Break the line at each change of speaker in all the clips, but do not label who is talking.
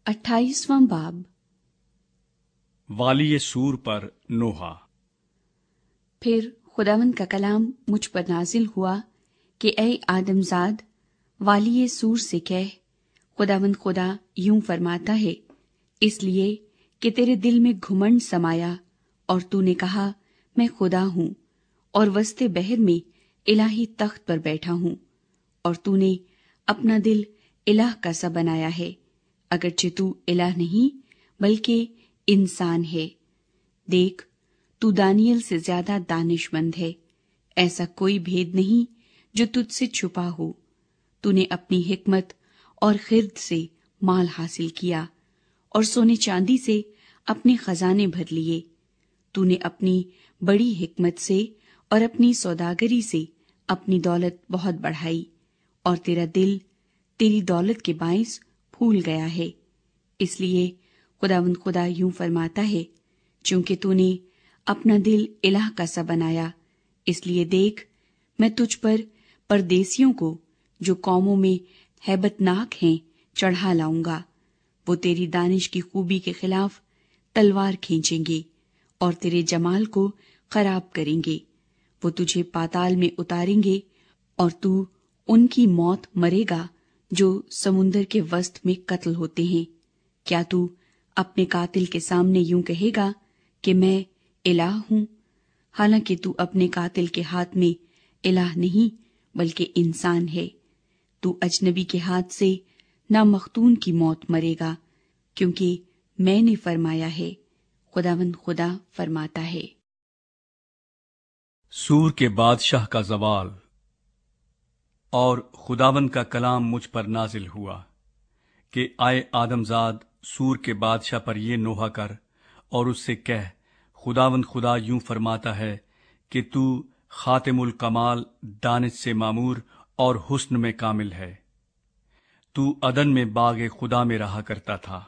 28वां बाब।
वाली सूर पर नोहा।
फिर खुदावंद का कलाम मुझ पर नाजिल हुआ कि ऐ आदमजाद, वाली सूर से कह, खुदावंद खुदा यूं फरमाता है, इसलिए कि तेरे दिल में घुमंड समाया और तूने कहा मैं खुदा हूँ और वस्ते बहर में इलाही तख्त पर बैठा हूँ, और तूने अपना दिल इलाह का सा बनाया है, अगरचे तू इलाह नहीं बल्कि इंसान है। देख, तू दानियल से ज्यादा दानिशमंद है, ऐसा कोई भेद नहीं जो तुझसे छुपा हो। तूने अपनी हिकमत और खिर्द से माल हासिल किया और सोने चांदी से अपने खजाने भर लिए। तूने अपनी बड़ी हिकमत से और अपनी सौदागरी से अपनी दौलत बहुत बढ़ाई, और तेरा दिल तेरी दौलत के बाइस फूल गया है। इसलिए खुदावंद खुदा यूं फरमाता है, चूंकि तूने अपना दिल इलाह का सा बनाया, इसलिए देख, मैं तुझ पर परदेसियों को जो कौमों में हैबतनाक हैं चढ़ा लाऊंगा। वो तेरी दानिश की खूबी के खिलाफ तलवार खींचेंगे और तेरे जमाल को खराब करेंगे। वो तुझे पाताल में उतारेंगे और तू उनकी मौत मरेगा जो समुंदर के वस्त में कत्ल होते हैं। क्या तू अपने कातिल के सामने यूं कहेगा कि मैं इलाह हूं, हालांकि तू अपने कातिल के हाथ में इलाह नहीं बल्कि इंसान है। तू अजनबी के हाथ से ना मखतून की मौत मरेगा, क्योंकि मैंने फरमाया है, खुदावंद खुदा फरमाता है।
सूर के बादशाह का जवाल। और खुदावंद का कलाम मुझ पर नाजिल हुआ कि आए आदमजाद, सूर के बादशाह पर ये नोहा कर और उससे कह, खुदावंद खुदा यूं फरमाता है कि तू खातिमुल कमाल, दानिश से मामूर और हुस्न में कामिल है। तू अदन में बागे खुदा में रहा करता था।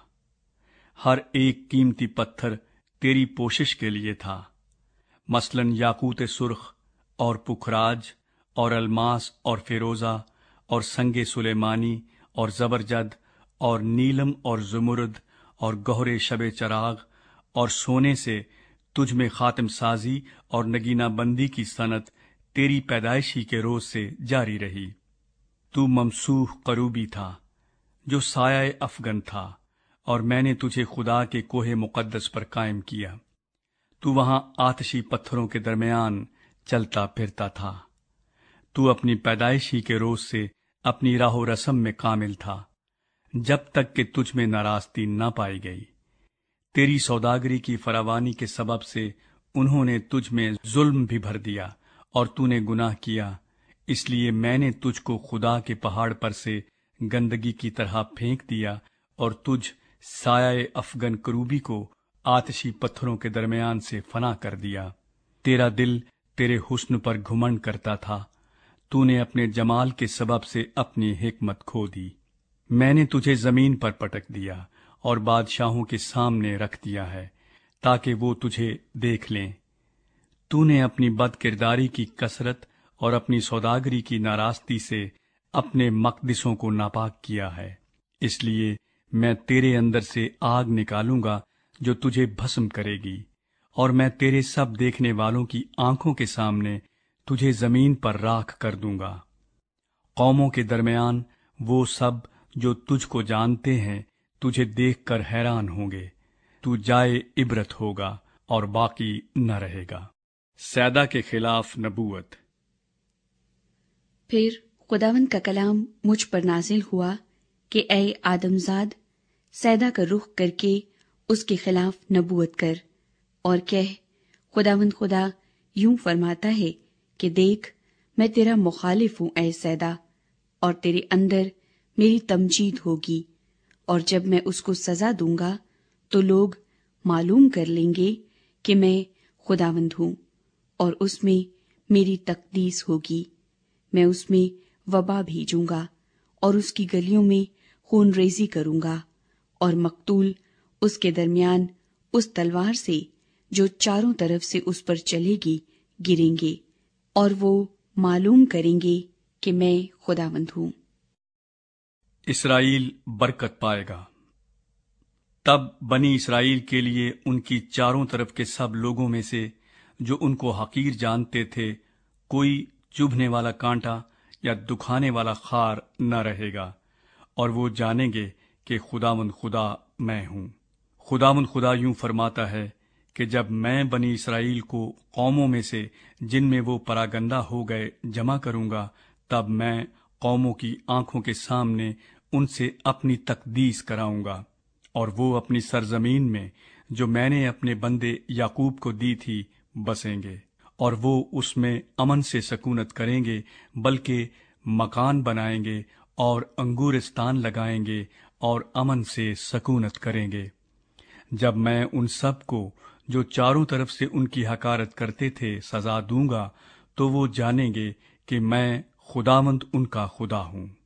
हर एक कीमती पत्थर तेरी पोशिश के लिए था, मसलन याकूत सुर्ख और पुखराज और अलमास और फिरोजा और संगे सुलेमानी और जबरजद और नीलम और जुमुर्द और गहरे शबे चराग और सोने से तुझ में खातिम साजी और नगीना बंदी की सनत तेरी पैदाइशी के रोज से जारी रही। तू ममसूह करूबी था जो साया अफगन था, और मैंने तुझे खुदा के कोहे मुकद्दस पर कायम किया। तू वहां आतशी पत्थरों के दरमियान चलता फिरता था। तू अपनी पैदाइशी के रोज से अपनी राहो रस्म में कामिल था, जब तक कि तुझ में नाराजगी न पाई गई। तेरी सौदागरी की फरावानी के सबब से उन्होंने तुझ में जुल्म भी भर दिया और तूने गुनाह किया। इसलिए मैंने तुझको खुदा के पहाड़ पर से गंदगी की तरह फेंक दिया और तुझ साया अफगन करूबी को आतशी पत्थरों के दरमियान से फना कर दिया। तेरा दिल तेरे हुस्न पर घुमंड करता था। तूने अपने जमाल के सबब से अपनी हिकमत खो दी। मैंने तुझे जमीन पर पटक दिया और बादशाहों के सामने रख दिया है, ताकि वो तुझे देख लें। तूने अपनी बदकिरदारी की कसरत और अपनी सौदागरी की नाराजगी से अपने मकदिसों को नापाक किया है। इसलिए मैं तेरे अंदर से आग निकालूंगा जो तुझे भस्म करेगी, और मैं तेरे सब देखने वालों की आंखों के सामने तुझे जमीन पर राख कर दूंगा। कौमों के दरमियान वो सब जो तुझको जानते हैं तुझे देखकर हैरान होंगे। तू जाए इबरत होगा और बाकी न रहेगा। सैदा के खिलाफ नबूवत।
फिर खुदावंद का कलाम मुझ पर नाजिल हुआ कि ऐ आदमजाद, सैदा का रुख करके उसके खिलाफ नबूवत कर और कह, खुदावंद खुदा यूं फरमाता है कि देख, मैं तेरा मुखालिफ हूं ऐ सैदा, और तेरे अंदर मेरी तमजीद होगी, और जब मैं उसको सजा दूंगा तो लोग मालूम कर लेंगे कि मैं खुदावंद हूं, और उसमें मेरी तकदीस होगी। मैं उसमें वबा भेजूंगा और उसकी गलियों में खून रेजी करूंगा, और मकतूल उसके दरमियान उस तलवार से जो चारों तरफ से उस पर चलेगी गिरेंगे, और वो मालूम करेंगे कि मैं खुदावंद हूं।
इसराइल बरकत पाएगा। تب بنی اسرائیل کے لیے ان کی چاروں طرف کے سب لوگوں میں سے جو ان کو حقیر جانتے تھے کوئی چبھنے والا کانٹا یا دکھانے والا خار نہ رہے گا، اور وہ جانیں گے کہ خداوند خدا میں ہوں۔ خداوند خدا یوں فرماتا ہے کہ جب میں بنی اسرائیل کو قوموں میں سے جن میں وہ پراگندہ ہو گئے جمع کروں گا، تب میں قوموں کی آنکھوں کے سامنے ان سے اپنی تقدیس کراؤں گا، اور وہ اپنی سرزمین میں جو میں نے اپنے بندے یعقوب کو دی تھی بسیں گے، اور وہ اس میں امن سے سکونت کریں گے، بلکہ مکان بنائیں گے اور انگورستان لگائیں گے اور امن سے سکونت کریں گے۔ جب میں ان سب کو جو چاروں طرف سے ان کی حقارت کرتے تھے سزا دوں گا، تو وہ جانیں گے کہ میں خداوند ان کا خدا ہوں۔